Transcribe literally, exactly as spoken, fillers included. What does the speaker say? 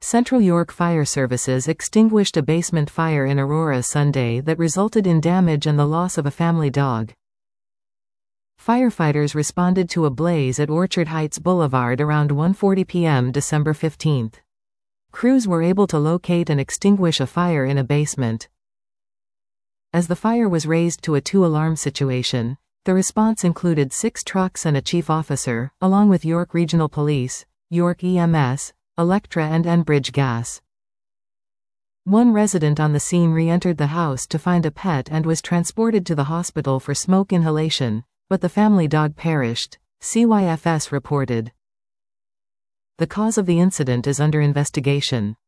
Central York Fire Services extinguished a basement fire in Aurora Sunday that resulted in damage and the loss of a family dog. Firefighters responded to a blaze at Orchard Heights Boulevard around one forty p m December fifteenth. Crews were able to locate and extinguish a fire in a basement. As the fire was raised to a two-alarm situation, the response included six trucks and a chief officer, along with York Regional Police, York E M S, Electra and Enbridge Gas. One resident on the scene re-entered the house to find a pet and was transported to the hospital for smoke inhalation, but the family dog perished, C Y F S reported. The cause of the incident is under investigation.